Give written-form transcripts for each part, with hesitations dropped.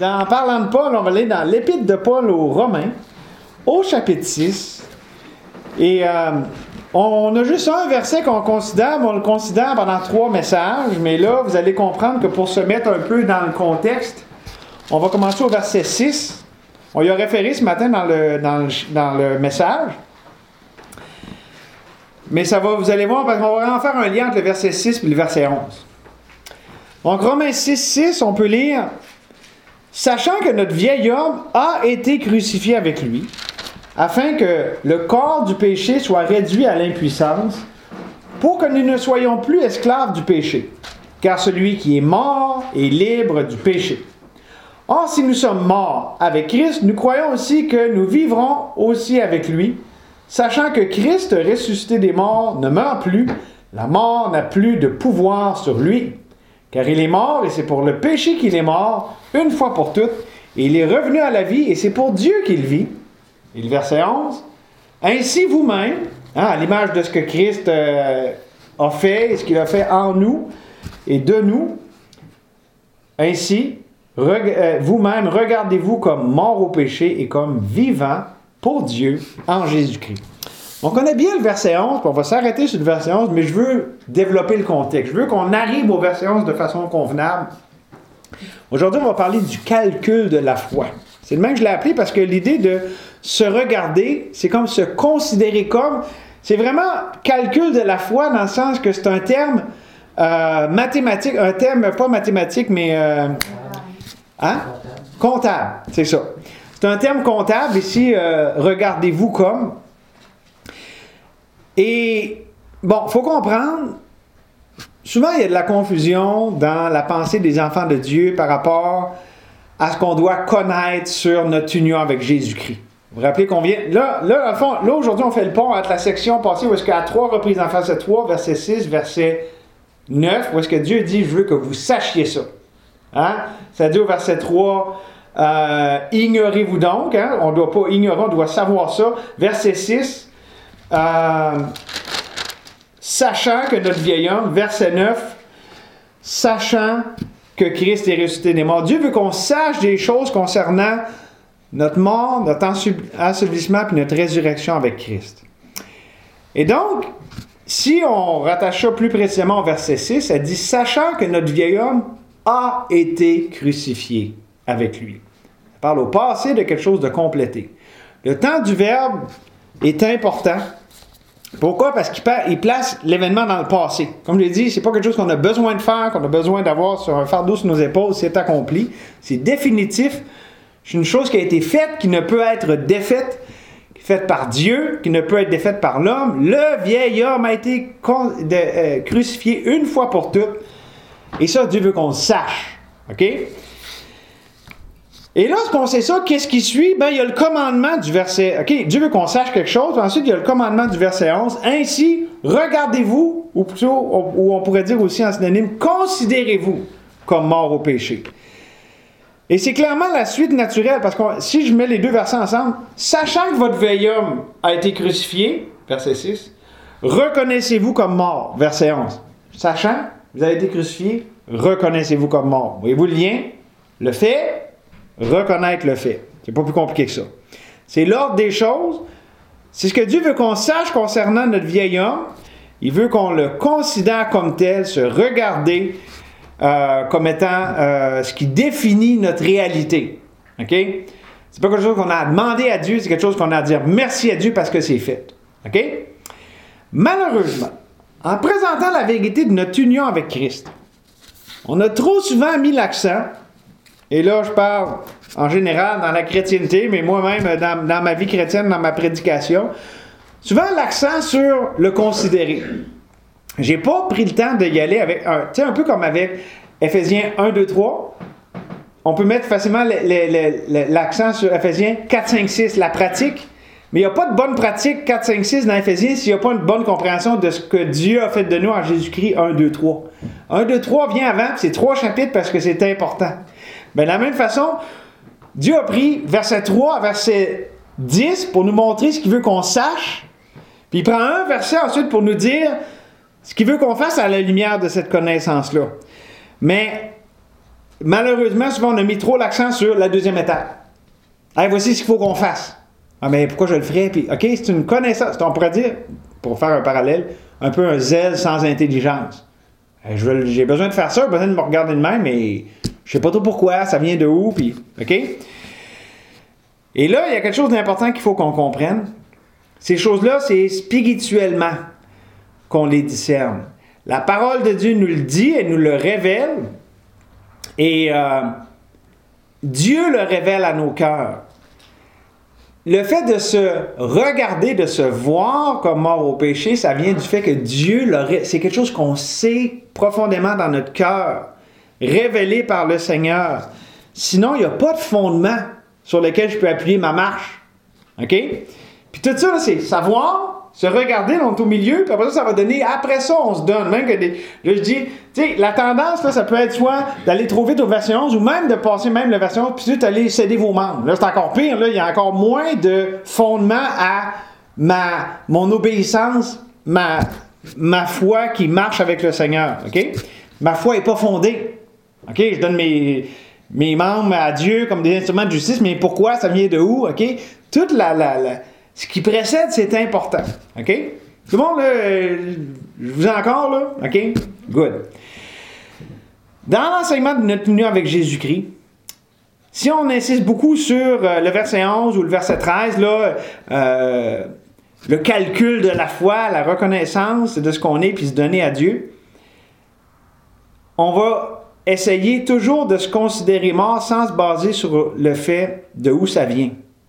en parlant de Paul, on va aller dans l'Épître de Paul aux Romains, au chapitre 6. Et on a juste un verset qu'on considère, mais on le considère pendant 3 messages. Mais là, vous allez comprendre que pour se mettre un peu dans le contexte, on va commencer au verset 6. On y a référé ce matin dans le message. Mais ça va, vous allez voir, parce qu'on va vraiment faire un lien entre le verset 6 et le verset 11. Donc, Romains 6, 6, on peut lire « Sachant que notre vieil homme a été crucifié avec lui, afin que le corps du péché soit réduit à l'impuissance, pour que nous ne soyons plus esclaves du péché, car celui qui est mort est libre du péché. Or, si nous sommes morts avec Christ, nous croyons aussi que nous vivrons aussi avec lui, sachant que Christ, ressuscité des morts, ne meurt plus, la mort n'a plus de pouvoir sur lui. Car il est mort, et c'est pour le péché qu'il est mort, une fois pour toutes, et il est revenu à la vie, et c'est pour Dieu qu'il vit. » Et le verset 11, « Ainsi vous-même, à l'image de ce que Christ a fait, et ce qu'il a fait en nous et de nous, ainsi, vous-même, regardez-vous comme mort au péché et comme vivant pour Dieu en Jésus-Christ. » On connaît bien le verset 11, puis on va s'arrêter sur le verset 11, mais je veux développer le contexte. Je veux qu'on arrive au verset 11 de façon convenable. Aujourd'hui, on va parler du calcul de la foi. C'est le même que je l'ai appelé parce que l'idée de se regarder, c'est comme se considérer comme... C'est vraiment calcul de la foi dans le sens que c'est un terme mathématique, un terme pas mathématique, mais... Comptable, c'est ça. C'est un terme comptable ici, regardez-vous comme... Et, bon, il faut comprendre, souvent il y a de la confusion dans la pensée des enfants de Dieu par rapport à ce qu'on doit connaître sur notre union avec Jésus-Christ. Vous vous rappelez qu'on vient... Là, au fond, là, aujourd'hui, on fait le pont entre la section passée où est-ce qu'à 3 reprises en verset 3, verset 6, verset 9, où est-ce que Dieu dit « Je veux que vous sachiez ça. » Hein? Ça dit au verset 3... ignorez-vous donc, hein? On ne doit pas ignorer, on doit savoir ça. Verset 6, sachant que notre vieil homme, verset 9, sachant que Christ est ressuscité des morts. Dieu veut qu'on sache des choses concernant notre mort, notre ensevelissement puis notre résurrection avec Christ. Et donc, si on rattache ça plus précisément au verset 6, ça dit « Sachant que notre vieil homme a été crucifié avec lui. » Ça parle au passé de quelque chose de complété. Le temps du verbe est important. Pourquoi? Parce qu'il place l'événement dans le passé. Comme je l'ai dit, c'est pas quelque chose qu'on a besoin de faire, qu'on a besoin d'avoir sur un fardeau sur nos épaules, c'est accompli. C'est définitif. C'est une chose qui a été faite, qui ne peut être défaite, faite par Dieu, qui ne peut être défaite par l'homme. Le vieil homme a été crucifié une fois pour toutes. Et ça, Dieu veut qu'on le sache. OK? Et lorsqu'on sait ça, qu'est-ce qui suit? Ben, il y a le commandement du verset... OK, Dieu veut qu'on sache quelque chose. Ensuite, il y a le commandement du verset 11. Ainsi, regardez-vous, ou plutôt, ou on pourrait dire aussi en synonyme, considérez-vous comme mort au péché. Et c'est clairement la suite naturelle, parce que si je mets les deux versets ensemble, sachant que votre vieil homme a été crucifié, verset 6, reconnaissez-vous comme mort, verset 11. Sachant, vous avez été crucifié, reconnaissez-vous comme mort. Voyez-vous le lien? Le fait... Reconnaître le fait. C'est pas plus compliqué que ça. C'est l'ordre des choses. C'est ce que Dieu veut qu'on sache concernant notre vieil homme. Il veut qu'on le considère comme tel, se regarder comme étant ce qui définit notre réalité. OK? C'est pas quelque chose qu'on a à demander à Dieu, c'est quelque chose qu'on a à dire merci à Dieu parce que c'est fait. OK? Malheureusement, en présentant la vérité de notre union avec Christ, on a trop souvent mis l'accent. Et là, je parle en général dans la chrétienté, mais moi-même dans ma vie chrétienne, dans ma prédication, souvent l'accent sur le considérer. J'ai pas pris le temps d'y aller avec un peu comme avec Éphésiens 1, 2, 3. On peut mettre facilement l'accent sur Éphésiens 4, 5, 6, la pratique. Mais il n'y a pas de bonne pratique 4, 5, 6 dans Éphésiens s'il n'y a pas une bonne compréhension de ce que Dieu a fait de nous en Jésus-Christ 1, 2, 3. 1, 2, 3 vient avant, puis c'est 3 chapitres parce que c'est important. Ben, de la même façon, Dieu a pris verset 3 à verset 10 pour nous montrer ce qu'il veut qu'on sache. Puis il prend un verset ensuite pour nous dire ce qu'il veut qu'on fasse à la lumière de cette connaissance-là. Mais malheureusement, souvent, on a mis trop l'accent sur la deuxième étape. Hey, voici ce qu'il faut qu'on fasse. Ah, mais pourquoi je le ferais? Puis, OK, c'est une connaissance. On pourrait dire, pour faire un parallèle, un peu un zèle sans intelligence. J'ai besoin de faire ça, j'ai besoin de me regarder de même, mais je sais pas trop pourquoi, ça vient de où, puis, OK? Et là, il y a quelque chose d'important qu'il faut qu'on comprenne. Ces choses-là, c'est spirituellement qu'on les discerne. La parole de Dieu nous le dit, elle nous le révèle, et Dieu le révèle à nos cœurs. Le fait de se regarder, de se voir comme mort au péché, ça vient du fait que Dieu, c'est quelque chose qu'on sait profondément dans notre cœur, révélé par le Seigneur. Sinon, il n'y a pas de fondement sur lequel je peux appuyer ma marche. OK? Puis tout ça, là, c'est savoir, se regarder, on est au milieu, puis après ça va donner, après ça, on se donne. Même que là, je dis, tu sais, la tendance, là, ça peut être soit d'aller trop vite au verset 11, ou même de passer même le verset 11, puis ensuite aller céder vos membres. Là, c'est encore pire, là, il y a encore moins de fondement à mon obéissance, ma foi qui marche avec le Seigneur. OK? Ma foi n'est pas fondée. OK? Je donne mes membres à Dieu comme des instruments de justice, mais pourquoi? Ça vient de où? OK? Toute ce qui précède, c'est important. OK? Tout le monde, là, je vous ai encore, là? OK? Good. Dans l'enseignement de notre union avec Jésus-Christ, si on insiste beaucoup sur le verset 11 ou le verset 13, là, le calcul de la foi, la reconnaissance de ce qu'on est, puis se donner à Dieu, on va essayer toujours de se considérer mort sans se baser sur le fait de où ça vient.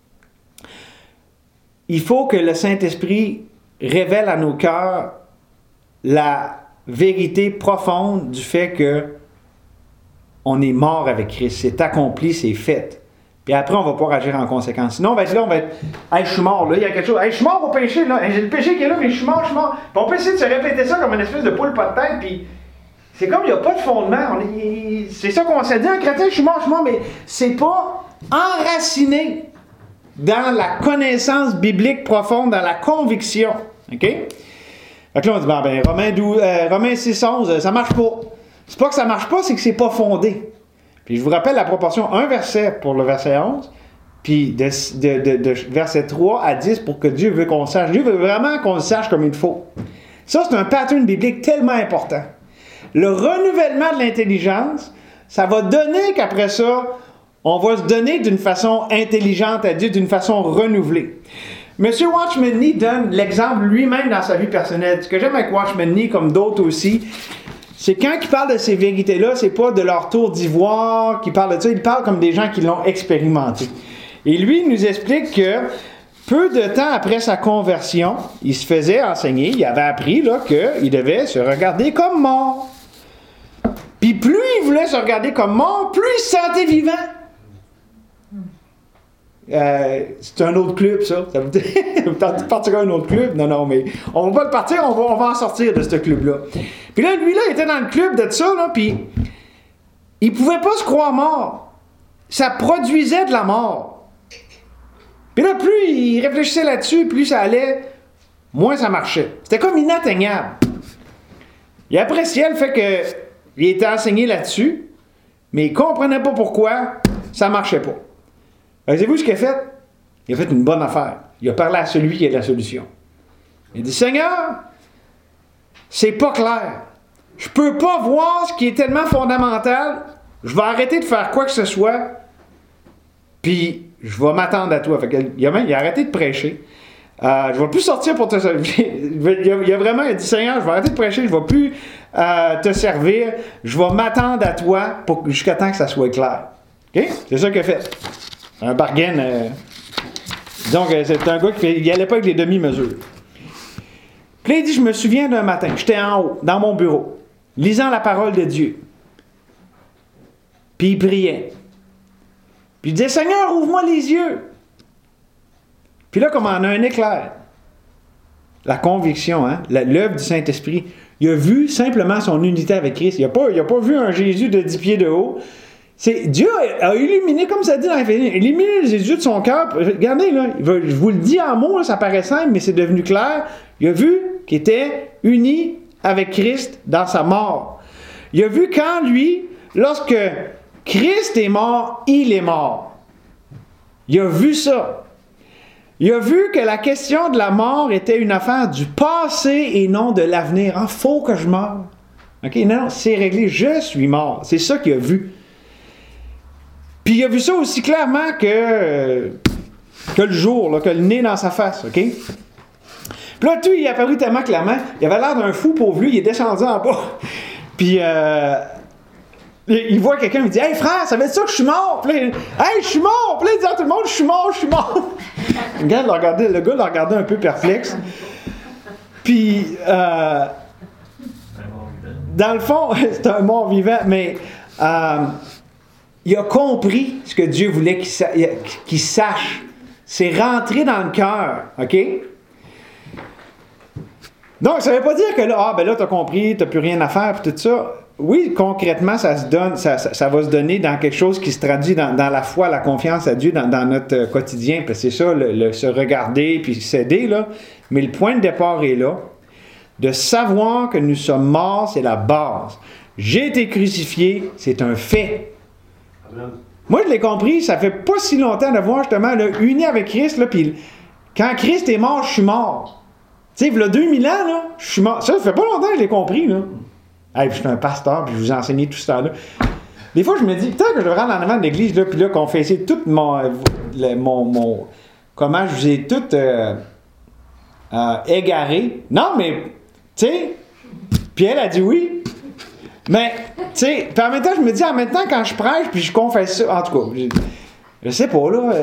Il faut que le Saint-Esprit révèle à nos cœurs la vérité profonde du fait que on est mort avec Christ. C'est accompli, c'est fait. Puis après, on va pouvoir agir en conséquence. Sinon, on va être là, hey, je suis mort, là, il y a quelque chose. Hey, je suis mort au péché, là. Hey, j'ai le péché qui est là, mais je suis mort. Puis on peut essayer de se répéter ça comme une espèce de poule pas de tête, puis c'est comme il n'y a pas de fondement. C'est ça qu'on s'est dit, un chrétien, je suis mort, mais c'est pas enraciné dans la connaissance biblique profonde, dans la conviction. OK? Fait que là, on dit, Romains 6, 11, ça marche pas. C'est pas que ça marche pas, c'est que c'est pas fondé. Puis je vous rappelle la proportion, un verset pour le verset 11, puis de verset 3 à 10 pour que Dieu veut qu'on sache. Dieu veut vraiment qu'on le sache comme il faut. Ça, c'est un pattern biblique tellement important. Le renouvellement de l'intelligence, ça va donner qu'après ça, on va se donner d'une façon intelligente à Dieu, d'une façon renouvelée. M. Watchman Nee donne l'exemple lui-même dans sa vie personnelle. Ce que j'aime avec Watchman Nee, comme d'autres aussi, c'est quand il parle de ces vérités-là, c'est pas de leur tour d'ivoire qu'il parle de ça, il parle comme des gens qui l'ont expérimenté. Et lui, il nous explique que peu de temps après sa conversion, il se faisait enseigner, il avait appris là, qu'il devait se regarder comme mort. Puis plus il voulait se regarder comme mort, plus il se sentait vivant. C'est un autre club, ça. Ça vous tente de partir à un autre club? Non, mais on va pas le partir, on va en sortir de ce club-là. Puis là, lui, il était dans le club de ça, là, puis il pouvait pas se croire mort. Ça produisait de la mort. Puis là, plus il réfléchissait là-dessus, plus ça allait, moins ça marchait. C'était comme inatteignable. Il appréciait le fait qu'il était enseigné là-dessus, mais il comprenait pas pourquoi ça marchait pas. Savez-vous ce qu'il a fait? Il a fait une bonne affaire. Il a parlé à celui qui a la solution. Il a dit, Seigneur, c'est pas clair. Je peux pas voir ce qui est tellement fondamental. Je vais arrêter de faire quoi que ce soit, puis je vais m'attendre à toi. Fait qu'il a arrêté de prêcher. Je vais plus sortir pour te servir. Il a dit, Seigneur, je vais arrêter de prêcher, je vais plus te servir. Je vais m'attendre à toi jusqu'à temps que ça soit clair. OK? C'est ça qu'il a fait. Un bargain. Donc, c'est un gars qui n'allait pas avec les demi-mesures. Puis là, il dit, je me souviens d'un matin, j'étais en haut, dans mon bureau, lisant la parole de Dieu. Puis il priait. Puis il disait, Seigneur, ouvre-moi les yeux. Puis là, comme on a un éclair, la conviction, l'œuvre du Saint-Esprit, il a vu simplement son unité avec Christ. Il n'a pas vu un Jésus de 10 pieds de haut. Dieu a illuminé, comme ça dit dans l'Éphésiens, illuminé les yeux de son cœur. Regardez, là, je vous le dis en mots, là, ça paraît simple, mais c'est devenu clair. Il a vu qu'il était uni avec Christ dans sa mort. Il a vu quand lui, lorsque Christ est mort, il est mort. Il a vu ça. Il a vu que la question de la mort était une affaire du passé et non de l'avenir. Il faut que je meure. OK? Non, c'est réglé. Je suis mort. C'est ça qu'il a vu. Puis il a vu ça aussi clairement que le jour, là, que le nez dans sa face. OK? Puis là, tout, il est apparu tellement clairement. Il avait l'air d'un fou pauvre lui. Il est descendu en bas. Puis il voit quelqu'un, il dit « Hey frère, ça veut dire ça que je suis mort? » Puis là, « Hey, je suis mort! » Puis là, il dit à tout le monde « Je suis mort, je suis mort! » Le gars l'a regardé un peu perplexe. Puis, dans le fond, c'est un mort vivant, mais il a compris ce que Dieu voulait qu'il sache. C'est rentré dans le cœur, OK? Donc, ça ne veut pas dire que là, ben là, tu as compris, tu n'as plus rien à faire, puis tout ça. Oui, concrètement, ça va se donner dans quelque chose qui se traduit dans la foi, la confiance à Dieu, dans notre quotidien. Puis c'est ça, se regarder puis s'aider, là. Mais le point de départ est là. De savoir que nous sommes morts, c'est la base. J'ai été crucifié, c'est un fait. Amen. Moi, je l'ai compris, ça fait pas si longtemps de voir justement, là, uni avec Christ, là, puis quand Christ est mort, je suis mort. Tu sais, il y a 2000 ans, là, je suis mort. Ça fait pas longtemps que je l'ai compris, là. Hey, puis je suis un pasteur, puis je vous ai enseigné tout ce temps-là. Des fois, je me dis, peut-être que je devrais rentrer en avant de l'église, là, puis là, confesser tout mon comment je vous ai tout égaré. Non, mais, tu sais, puis elle a dit oui. Mais, tu sais, puis en même temps, je me dis, en même temps, quand je prêche, puis je confesse ça, en tout cas, je sais pas, là.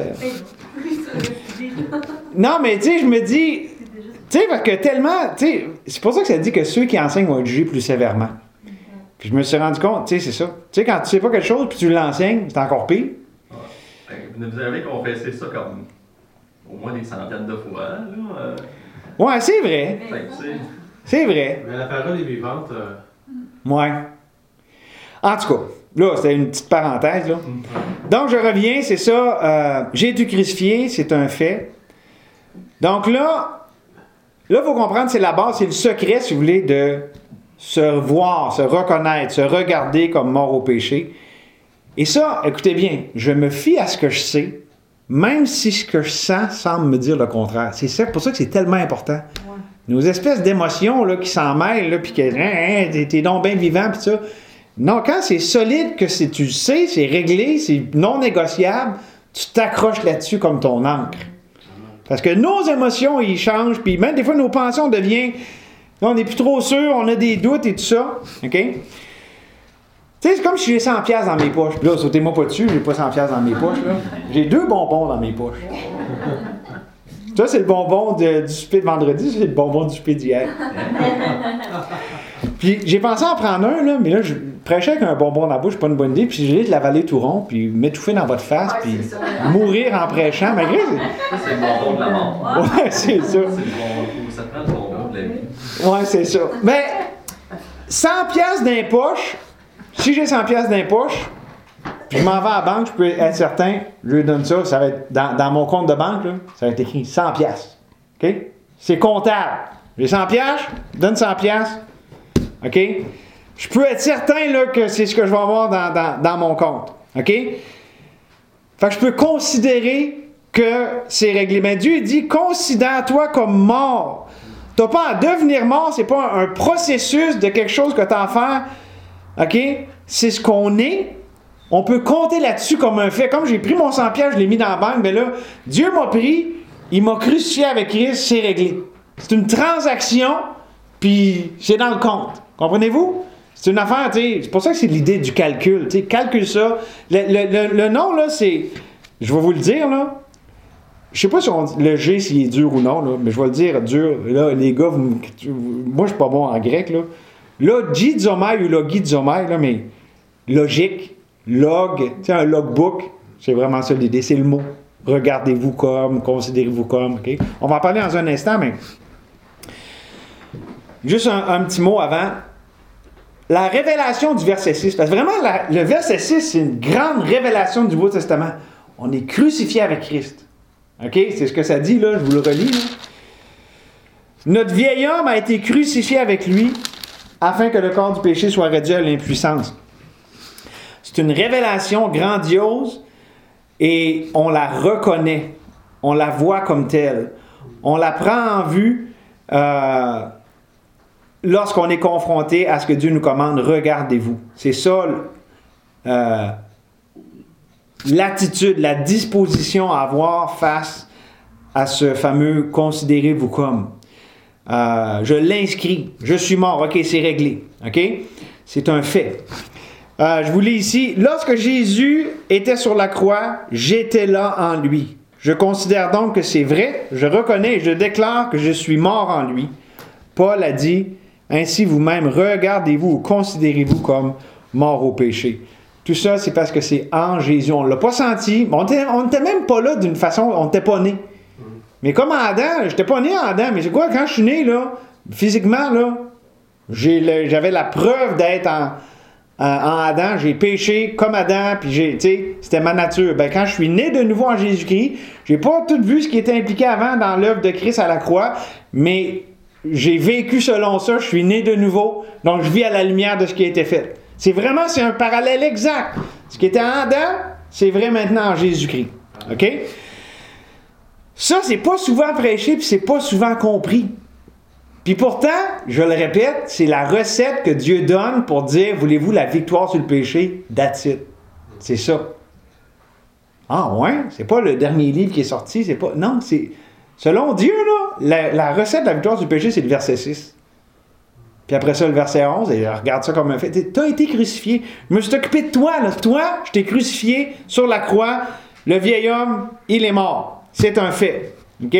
Non, mais, tu sais, je me dis, tu sais, parce que tellement, tu sais, c'est pour ça que ça dit que ceux qui enseignent vont être jugés plus sévèrement. Puis je me suis rendu compte, tu sais, c'est ça. Tu sais, quand tu sais pas quelque chose, puis tu l'enseignes, c'est encore pire. Vous avez confessé ça comme au moins des centaines de fois, là. Ouais, c'est vrai. C'est vrai. Mais la parole est vivante. Ouais. En tout cas, là, c'était une petite parenthèse, là. Donc, je reviens, c'est ça. J'ai été crucifié, c'est un fait. Donc là, il faut comprendre, c'est la base, c'est le secret, si vous voulez, de se voir, se reconnaître, se regarder comme mort au péché. Et ça, écoutez bien, je me fie à ce que je sais, même si ce que je sens semble me dire le contraire. C'est pour ça que c'est tellement important. Ouais. Nos espèces d'émotions là, qui s'en mêlent, là, puis que t'es donc bien vivant, puis ça. Non, quand c'est solide, que tu le sais, c'est réglé, c'est non négociable, tu t'accroches là-dessus comme ton encre. Parce que nos émotions, ils changent, puis même des fois, nos pensées, on devient... Là, on n'est plus trop sûr, on a des doutes et tout ça. OK? Tu sais, c'est comme si j'ai 100$ dans mes poches. Puis là, sautez-moi pas dessus, j'ai pas 100$ dans mes poches. Là. J'ai 2 bonbons dans mes poches. Ça, c'est le bonbon du souper de vendredi, ça, c'est le bonbon du souper d'hier. Puis j'ai pensé en prendre un, là, mais là, je prêchais avec un bonbon dans la bouche, c'est pas une bonne idée, puis j'ai de l'avaler tout rond, puis m'étouffer dans votre face, puis mourir en prêchant, malgré... Ça, c'est le bonbon de la mort. Ouais, c'est ça. C'est le bonbon, ça prend le bonbon de la vie. Ouais, c'est ça. Mais 100$ dans les poches, si j'ai 100$ dans les poches, puis je m'en vais à la banque, je peux être certain, je lui donne ça, ça va être dans mon compte de banque, là, ça va être écrit 100$. OK? C'est comptable. J'ai 100$, je donne 100$. OK? Je peux être certain là, que c'est ce que je vais avoir dans mon compte. OK? Fait que je peux considérer que c'est réglé. Mais Dieu dit, considère-toi comme mort. Tu n'as pas à devenir mort, c'est pas un processus de quelque chose que tu as à faire. OK? C'est ce qu'on est. On peut compter là-dessus comme un fait. Comme j'ai pris mon 100$, je l'ai mis dans la banque, mais là, Dieu m'a pris, il m'a crucifié avec Christ, c'est réglé. C'est une transaction, puis c'est dans le compte. Comprenez-vous? C'est une affaire, tu sais, c'est pour ça que c'est l'idée du calcul. Tu sais, calcule ça. Le nom, là, c'est... Je vais vous le dire, là. Je sais pas si le G, s'il est dur ou non, là, mais je vais le dire dur. Là, les gars, moi, je suis pas bon en grec, là. Logizomai ou logizomai, là, mais logique, log, tu sais, un logbook, c'est vraiment ça l'idée, c'est le mot. Regardez-vous comme, considérez-vous comme, OK? On va en parler dans un instant, mais... Juste un petit mot avant. La révélation du verset 6, parce que vraiment, le verset 6, c'est une grande révélation du Nouveau Testament. On est crucifié avec Christ. OK? C'est ce que ça dit, là, je vous le relis. Là. Notre vieil homme a été crucifié avec lui afin que le corps du péché soit réduit à l'impuissance. C'est une révélation grandiose et on la reconnaît. On la voit comme telle. On la prend en vue lorsqu'on est confronté à ce que Dieu nous commande. Regardez-vous. C'est ça l'attitude, la disposition à avoir face à ce fameux « considérez-vous comme ». Je l'inscris. Je suis mort. OK, c'est réglé. OK? C'est un fait. Je vous lis ici. Lorsque Jésus était sur la croix, j'étais là en lui. Je considère donc que c'est vrai. Je reconnais et je déclare que je suis mort en lui. Paul a dit, ainsi vous-même, regardez-vous ou considérez-vous comme mort au péché. Tout ça, c'est parce que c'est en Jésus. On ne l'a pas senti. On n'était même pas là d'une façon, on n'était pas né. Mais comme en Adam, je n'étais pas né en Adam, mais c'est quoi, quand je suis né, là, physiquement, là, j'avais la preuve d'être en Adam, j'ai péché comme Adam, puis c'était ma nature. Ben, quand je suis né de nouveau en Jésus-Christ, j'ai pas tout vu ce qui était impliqué avant dans l'œuvre de Christ à la croix, mais j'ai vécu selon ça, je suis né de nouveau, donc je vis à la lumière de ce qui a été fait. C'est un parallèle exact. Ce qui était en Adam, c'est vrai maintenant en Jésus-Christ. OK? Ça, c'est pas souvent prêché, puis c'est pas souvent compris. Puis pourtant, je le répète, c'est la recette que Dieu donne pour dire, voulez-vous la victoire sur le péché? That's it. C'est ça. Ah ouais? C'est pas le dernier livre qui est sorti, c'est pas... Non, c'est... Selon Dieu, là, la recette de la victoire sur le péché, c'est le verset 6. Puis après ça, le verset 11, et regarde ça comme un fait. Tu as été crucifié. Je me suis occupé de toi, là. Toi, je t'ai crucifié sur la croix. Le vieil homme, il est mort. C'est un fait. OK?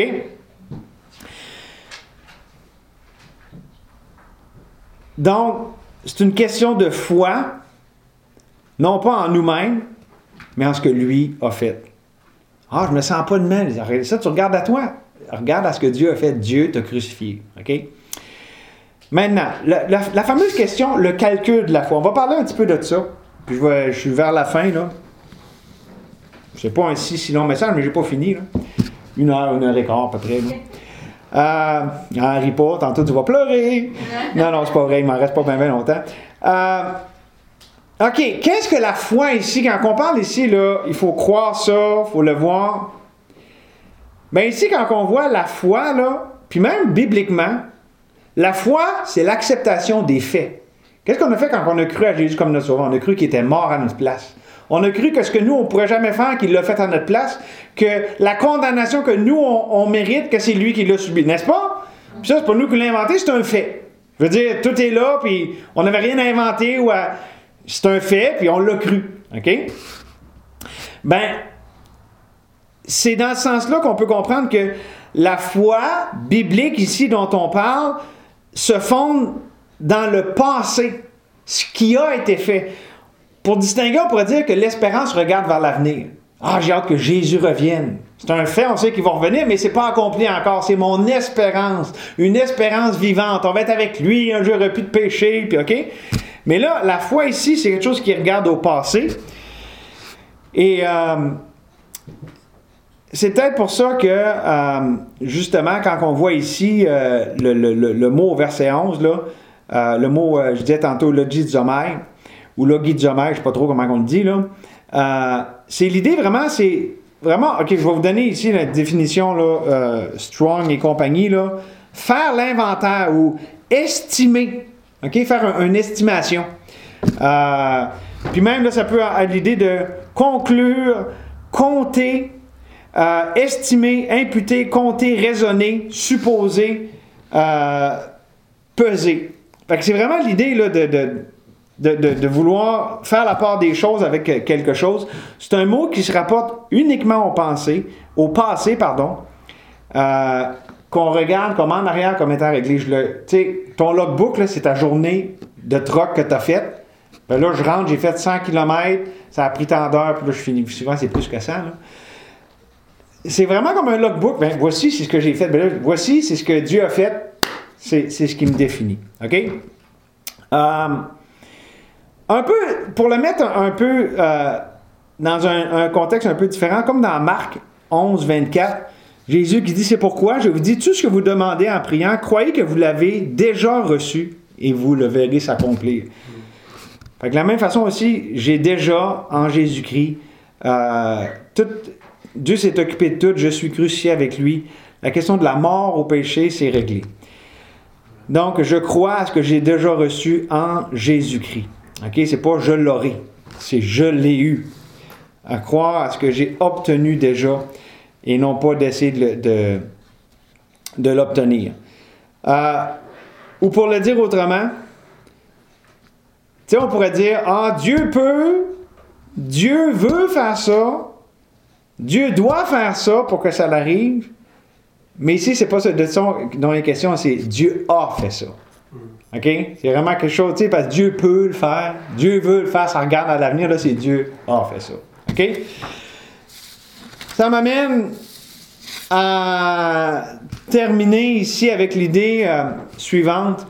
Donc, c'est une question de foi, non pas en nous-mêmes, mais en ce que lui a fait. Ah, je me sens pas de mal. Ça, tu regardes à toi. Regarde à ce que Dieu a fait. Dieu t'a crucifié. OK? Maintenant, la fameuse question, le calcul de la foi. On va parler un petit peu de ça. Puis je suis vers la fin, là. C'est pas un si long message, mais j'ai pas fini, là. 1 heure et quart, à peu près, là. Henri pas, tantôt tu vas pleurer. Non, c'est pas vrai, il m'en reste pas bien longtemps. OK, qu'est-ce que la foi ici? Quand on parle ici, là, il faut croire ça, il faut le voir. Bien ici, quand on voit la foi, là, puis même bibliquement, la foi, c'est l'acceptation des faits. Qu'est-ce qu'on a fait quand on a cru à Jésus comme notre sauveur? On a cru qu'il était mort à notre place. On a cru que ce que nous, on ne pourrait jamais faire, qu'il l'a fait à notre place, que la condamnation que nous, on mérite, que c'est lui qui l'a subi. N'est-ce pas? Puis ça, c'est pas nous qui l'avons inventé, c'est un fait. Je veux dire, tout est là, puis on n'avait rien à inventer. C'est un fait, puis on l'a cru. OK? Ben, c'est dans ce sens-là qu'on peut comprendre que la foi biblique, ici, dont on parle, se fonde dans le passé, ce qui a été fait. Pour distinguer, on pourrait dire que l'espérance regarde vers l'avenir. Ah, j'ai hâte que Jésus revienne. C'est un fait, on sait qu'il va revenir, mais c'est pas accompli encore. C'est mon espérance, une espérance vivante. On va être avec lui, un jour il n'y aura plus de péché, puis OK? Mais là, la foi ici, c'est quelque chose qui regarde au passé. Et c'est peut-être pour ça que, justement, quand on voit ici le mot au verset 11, là, le mot, je disais tantôt, logizomai, ou logizomai, je ne sais pas trop comment on le dit, là. C'est l'idée vraiment, OK, je vais vous donner ici la définition, là, Strong et compagnie, là. Faire l'inventaire ou estimer, OK, faire une estimation. Puis même, là, ça peut être l'idée de conclure, compter, estimer, imputer, compter, raisonner, supposer, peser. Fait que c'est vraiment l'idée là, de vouloir faire la part des choses avec quelque chose. C'est un mot qui se rapporte uniquement au passé, qu'on regarde comme en arrière comme étant réglé. Tu sais, ton logbook, là, c'est ta journée de troc que tu as faite. Ben là, je rentre, j'ai fait 100 km, ça a pris tant d'heures, puis là, je finis. Souvent, c'est plus que ça. Là. C'est vraiment comme un logbook. Ben, voici, c'est ce que j'ai fait. Ben là, voici, c'est ce que Dieu a fait. C'est ce qui me définit. OK? Un peu, pour le mettre un peu dans un contexte un peu différent, comme dans Marc 11, 24, Jésus qui dit, c'est pourquoi je vous dis tout ce que vous demandez en priant, croyez que vous l'avez déjà reçu et vous le verrez s'accomplir. Fait que de la même façon aussi, j'ai déjà en Jésus-Christ, Dieu s'est occupé de tout, je suis crucifié avec lui. La question de la mort au péché, c'est réglé. Donc, je crois à ce que j'ai déjà reçu en Jésus-Christ. OK? C'est pas je l'aurai, c'est je l'ai eu. À croire à ce que j'ai obtenu déjà et non pas d'essayer de l'obtenir. Ou pour le dire autrement, tu sais, on pourrait dire, Dieu veut faire ça, Dieu doit faire ça pour que ça l'arrive, mais ici, c'est pas ça de ça dont il est question, c'est Dieu a fait ça. OK? C'est vraiment quelque chose, tu sais, parce que Dieu peut le faire, Dieu veut le faire, ça regarde à l'avenir, là, c'est Dieu a fait ça. OK? Ça m'amène à terminer ici avec l'idée suivante.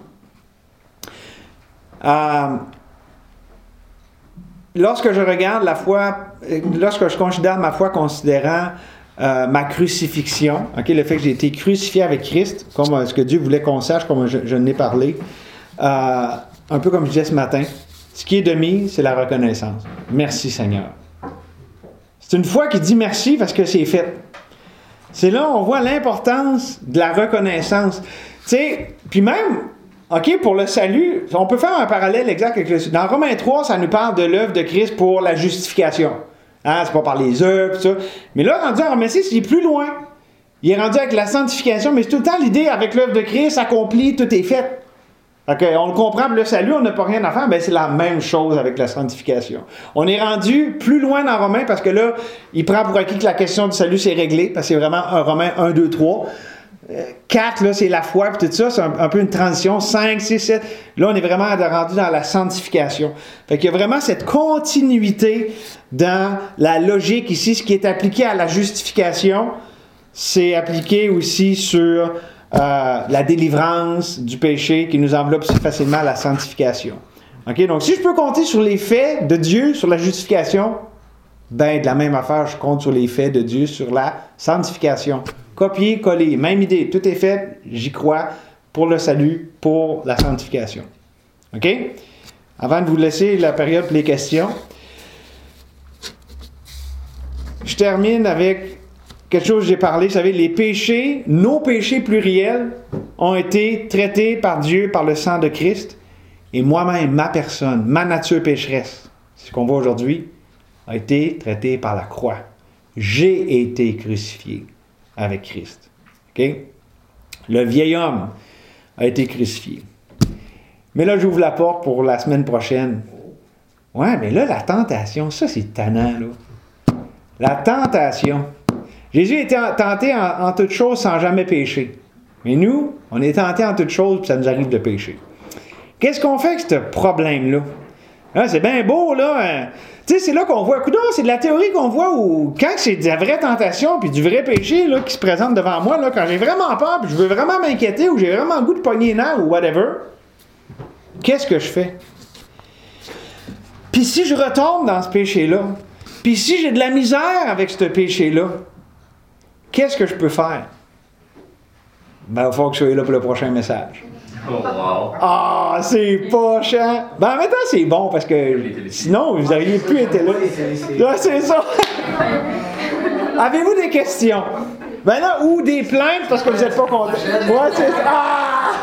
Lorsque je regarde la foi, lorsque je considère ma foi considérant ma crucifixion, okay, le fait que j'ai été crucifié avec Christ, comme ce que Dieu voulait qu'on sache, comme je n'ai parlé, un peu comme je disais ce matin, ce qui est de mise, c'est la reconnaissance. Merci Seigneur. C'est une foi qui dit merci parce que c'est fait. C'est là où on voit l'importance de la reconnaissance. Tu sais, puis même, OK, pour le salut, on peut faire un parallèle exact avec le... Dans Romains 3, ça nous parle de l'œuvre de Christ pour la justification. Hein, c'est pas par les œuvres, tout ça. Mais là, rendu à Romains 6, il est plus loin. Il est rendu avec la sanctification, mais c'est tout le temps l'idée avec l'œuvre de Christ accomplie, tout est fait. OK, on le comprend, le salut, on n'a pas rien à faire, mais c'est la même chose avec la sanctification. On est rendu plus loin dans Romains parce que là, il prend pour acquis que la question du salut, c'est réglé, parce que c'est vraiment un Romains 1, 2, 3. 4, là, c'est la foi, puis tout ça, c'est un peu une transition. 5, 6, 7. Là, on est vraiment rendu dans la sanctification. Fait qu'il y a vraiment cette continuité dans la logique ici. Ce qui est appliqué à la justification, c'est appliqué aussi sur la délivrance du péché qui nous enveloppe si facilement à la sanctification. OK? Donc, si je peux compter sur les faits de Dieu, sur la justification, ben, de la même affaire, je compte sur les faits de Dieu, sur la sanctification. Copier, coller, même idée, tout est fait, j'y crois, pour le salut, pour la sanctification. OK? Avant de vous laisser la période pour les questions, je termine avec quelque chose que j'ai parlé. Vous savez, les péchés, nos péchés pluriels, ont été traités par Dieu par le sang de Christ. Et moi-même, ma personne, ma nature pécheresse, c'est ce qu'on voit aujourd'hui, a été traitée par la croix. J'ai été crucifié avec Christ. OK? Le vieil homme a été crucifié. Mais là, j'ouvre la porte pour la semaine prochaine. Ouais, mais là, la tentation, ça, c'est tannant, là. La tentation. Jésus était tenté en toutes choses sans jamais pécher. Mais nous, on est tentés en toutes choses, puis ça nous arrive de pécher. Qu'est-ce qu'on fait avec ce problème-là? Hein, c'est bien beau, là. Tu sais, c'est là qu'on voit. Coudonc, c'est de la théorie qu'on voit où, quand c'est de la vraie tentation puis du vrai péché là, qui se présente devant moi, là, quand j'ai vraiment peur puis je veux vraiment m'inquiéter ou j'ai vraiment le goût de pogner les nerfs ou whatever, qu'est-ce que je fais? Puis si je retombe dans ce péché-là, puis si j'ai de la misère avec ce péché-là, qu'est-ce que je peux faire? Ben, il va falloir que je sois là pour le prochain message. Oh, wow. Ah, c'est poche, hein? Ben, en même temps, c'est bon parce que sinon, vous n'auriez plus été là. Là, c'est ça. Avez-vous des questions? Ben là, ou des plaintes parce que vous n'êtes pas content. Ouais, c'est ça. Ah!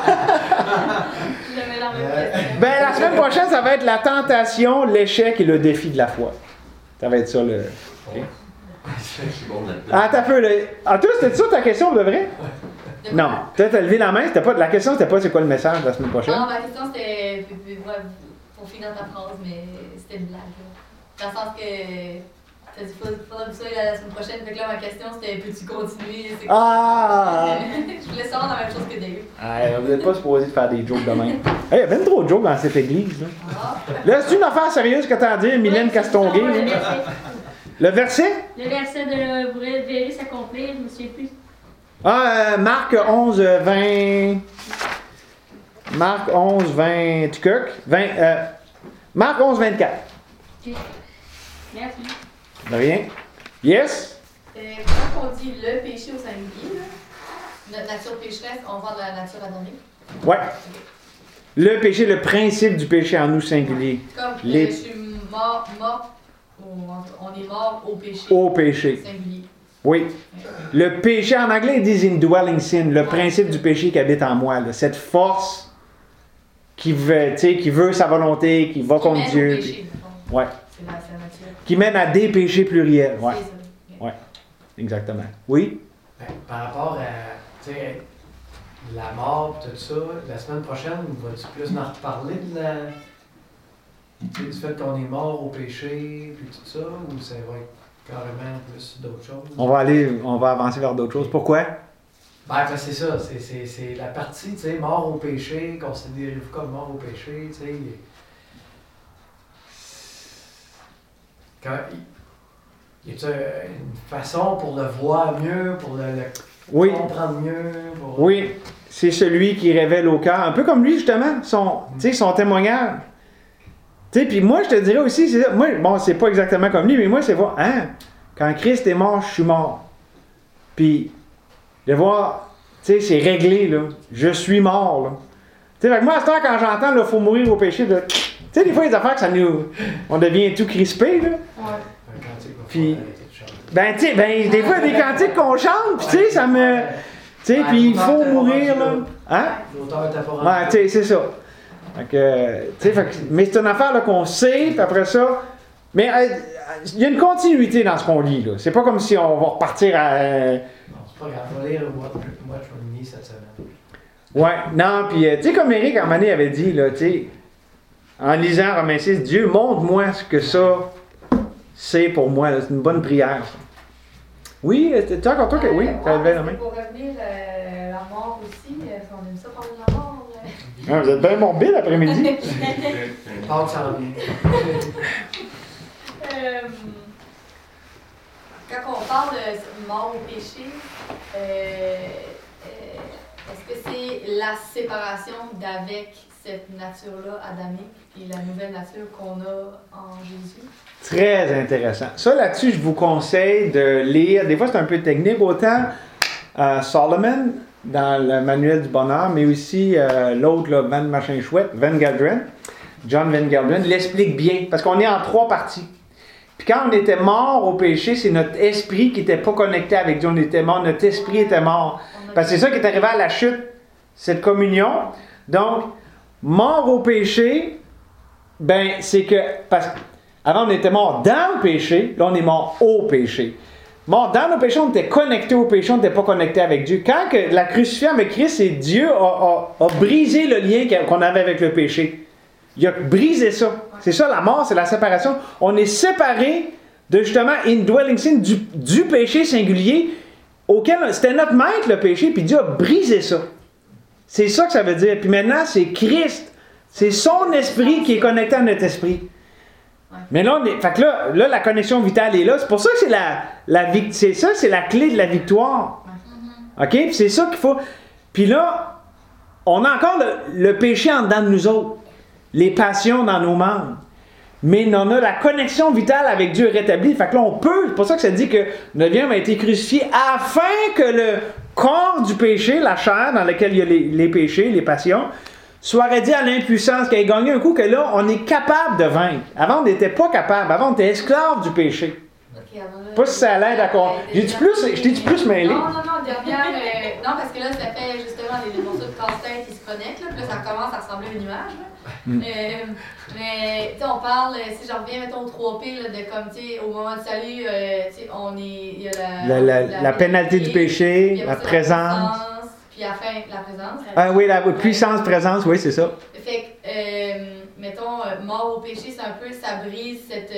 Ben, la semaine prochaine, ça va être la tentation, l'échec et le défi de la foi. Ça va être ça, le. Okay. Ah, t'as peu, là. Ah, toi, c'était ça ta question, de vrai? Non. Peut-être t'as levé la main, c'était pas. La question, c'était pas c'est quoi le message la semaine prochaine? Non, ma question, c'était. Pour finir ta phrase, mais c'était une blague. Dans le sens que. T'as dit, faudra que vous soyez la semaine prochaine. Fait que là, ma question, c'était peux-tu continuer? Ah! Je voulais savoir la même chose que Dave. Ah, vous n'êtes pas supposé de faire des jokes de même. Il y a bien trop de jokes dans cette église. Là, là c'est une affaire sérieuse que t'as à dire, Mylène Castonguay. Le verset? Le verset de vous verrez s'accomplir, je ne me souviens plus. Ah, Marc 11, 20. Marc 11, 20. Marc 11, 24. Okay. Merci. De rien. Yes? Quand on dit le péché au singulier, notre nature pécheresse, on voit de la nature adamique. Ouais. Le péché, le principe du péché en nous singulier. Comme Les- je suis mort, on est mort au péché. Au péché. Singulier. Oui. Le péché, en anglais, ils disent indwelling sin, le principe du péché qui habite en moi. Là. Cette force qui veut, qui veut sa volonté, qui va contre Mène au Dieu. péché, puis- bon. ouais. C'est la nature. Qui mène à des péchés pluriels. Ouais. C'est ça. Ouais. Exactement. Oui? Ben, par rapport à, tu sais, la mort et tout ça, la semaine prochaine, vas-tu plus en reparler de la... tu sais, du fait qu'on est mort au péché puis tout ça, ou ça va être carrément plus d'autres choses? On va avancer vers d'autres choses. Pourquoi? Ben, c'est ça, c'est la partie, tu sais, mort au péché, considérez-vous comme mort au péché, tu sais. Y a-t-il une façon pour le voir mieux, pour le Oui. comprendre mieux? Pour... Oui. C'est celui qui révèle au cœur. Un peu comme lui, justement, son témoignage. Tu sais, puis moi, je te dirais aussi, c'est ça. Moi, bon, c'est pas exactement comme lui, mais moi, c'est voir, quand Christ est mort, je suis mort. Puis, de voir, tu sais, c'est réglé, là. Je suis mort, là. Tu sais, fait que moi, à ce temps, quand j'entends, il faut mourir au péché, de... Tu sais, des fois, il y a des affaires que ça nous... On devient tout crispé, là. Ouais. Un cantique va Puis- falloir arrêter de chanter. Ben, tu sais, des fois, il y a des cantiques qu'on chante, puis tu sais, ça me... Tu sais, puis il faut mourir, là. Hein? L'auteur t'a pas rendu. Ouais, tu sais, c'est ça. Fait que, tu sais, mais c'est une affaire là, qu'on sait, puis après ça. Mais il y a une continuité dans ce qu'on lit, là. C'est pas comme si on va repartir à. Non, c'est pas grave, on va lire Watch With Me cette semaine. Ouais, non, puis, tu sais, comme Éric Armanet avait dit, là, tu sais, en lisant Romains 6, Dieu, montre-moi ce que ça c'est pour moi, là. C'est une bonne prière, ça. Oui, tu encore toi que oui, tu as levé la main. Pour revenir la mort aussi, on aime ça parler de la mort. Ah, vous êtes bien morbide l'après-midi. Pâques s'en vient. Quand on parle de mort au péché, est-ce que c'est la séparation d'avec cette nature-là adamique et la nouvelle nature qu'on a en Jésus? Très intéressant. Ça, là-dessus, je vous conseille de lire. Des fois, c'est un peu technique. Autant Solomon, dans le Manuel du bonheur, mais aussi l'autre, là, Van Machin Chouette, Van Gelderen, John Van Gelderen, l'explique bien. Parce qu'on est en 3 parties. Puis quand on était mort au péché, c'est notre esprit qui n'était pas connecté avec Dieu. On était mort, notre esprit était mort. Parce que c'est ça qui est arrivé à la chute, cette communion. Donc, mort au péché, ben, c'est que... Parce qu'avant, on était mort dans le péché, là, on est mort au péché. Mort dans nos péchés, on était connecté au péché, on n'était pas connecté avec Dieu. Quand que la crucifixion avec Christ, c'est Dieu a brisé le lien qu'on avait avec le péché. Il a brisé ça. C'est ça, la mort, c'est la séparation. On est séparé de justement indwelling sin, du péché singulier, auquel c'était notre maître, le péché, puis Dieu a brisé ça. C'est ça que ça veut dire. Puis maintenant, c'est Christ. C'est son esprit qui est connecté à notre esprit. Mais là, fait que là, la connexion vitale est là. C'est pour ça que c'est la clé de la victoire. OK? Puis c'est ça qu'il faut. Puis là, on a encore le péché en dedans de nous autres. Les passions dans nos membres. Mais on a la connexion vitale avec Dieu rétablie. Fait que là, on peut. C'est pour ça que ça dit que notre vie a été crucifié afin que le corps du péché, la chair dans laquelle il y a les péchés, les passions, soit réduit à l'impuissance, qu'il ait gagné un coup, que là, on est capable de vaincre. Avant, on n'était pas capable. Avant, on était esclave du péché. Okay, pas si ça l'aide à quoi. Je t'ai dit plus mêlé. Non, dernière. Non, parce que là, ça fait justement des morceaux de casse-tête qui se connectent, là, puis là, ça commence à ressembler à une image. Mais, tu sais, on parle, si j'en reviens, mettons, au 3P, là, de comme, tu sais, au moment du salut, tu sais, on est. Il y a la pénalité du péché, puis la après ça, présence. Puis à la fin, la présence. Ah oui, la puissance, présence, oui, c'est ça. Fait que, mettons, mort au péché, c'est un peu, ça brise cette.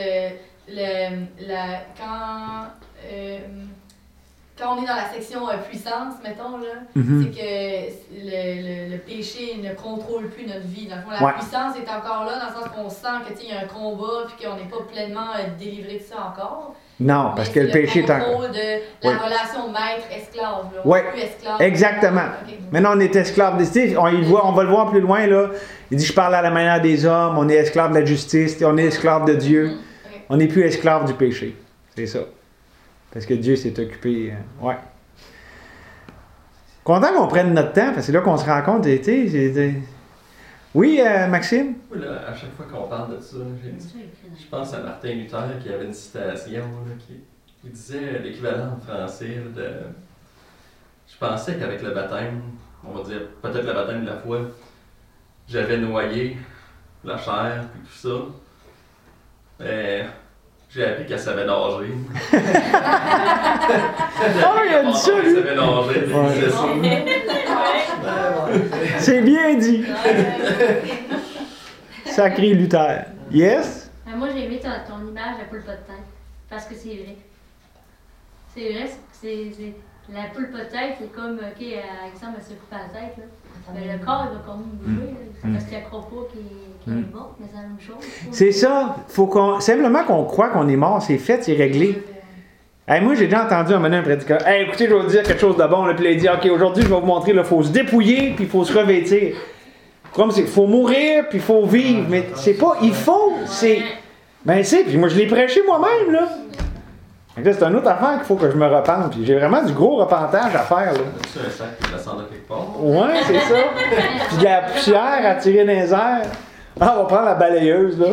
Quand on est dans la section puissance, mettons, là, c'est que le péché ne contrôle plus notre vie. Dans le fond, la puissance est encore là, dans le sens qu'on sent qu'il y a un combat puis qu'on n'est pas pleinement délivré de ça encore. Non, parce que le péché est encore. Le contrôle de la relation maître-esclave. Oui, plus esclave. Exactement. Okay. Maintenant, on est esclave des... On va le voir plus loin, là. Il dit, je parle à la manière des hommes, on est esclave de la justice, on est esclave de Dieu. Okay. On n'est plus esclave du péché. C'est ça. Parce que Dieu s'est occupé. Ouais. Content qu'on prenne notre temps, parce que c'est là qu'on se rend compte, Oui, Maxime? Oui, là, à chaque fois qu'on parle de ça, je pense à Martin Luther qui avait une citation là, qui disait l'équivalent en français là, de. Je pensais qu'avec le baptême, on va dire peut-être le baptême de la foi, j'avais noyé la chair et tout ça. Mais j'ai appris qu'elle savait nager. Oh, il a dit ça, Elle lui! savait nager, il disait ça. C'est bien dit! Sacré Luther. Yes? Moi, j'ai aimé ton image de poule pas de tête. Parce que c'est vrai. C'est vrai, c'est la poule pas de tête, c'est comme, OK, exemple, elle se coupe la tête. Là. Mais le corps, il va quand même bouger. C'est parce qu'il ne croit pas qu'il est mort, mais c'est la même chose. C'est ça. Simplement qu'on croit qu'on est mort, c'est fait, c'est réglé. Hey, moi, j'ai déjà entendu un prédicateur. Hey, écoutez, je vais vous dire quelque chose de bon. Là, puis il a dit, OK, aujourd'hui, je vais vous montrer, il faut se dépouiller, puis il faut se revêtir. Comme c'est, faut mourir, puis il faut vivre. Mais c'est pas, il faut, c'est. Ben, c'est, puis moi, je l'ai prêché moi-même, là. Donc là, c'est une autre affaire qu'il faut que je me repente. Puis j'ai vraiment du gros repentage à faire, là. As-tu un sac qui descend de quelque part? Ouais, c'est ça. Puis de la poussière à tirer dans les airs. Ah, on va prendre la balayeuse, là.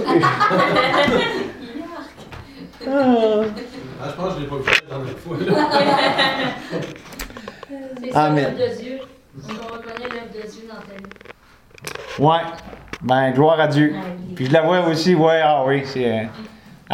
Je pense que je l'ai pas vu dans la fois, là. C'est ça, Amen. l'œuvre de Dieu. On reconnaît l'œuvre de Dieu dans ta vie. Ouais. Ben, gloire à Dieu. Puis je la vois aussi, ouais, ah oui, c'est.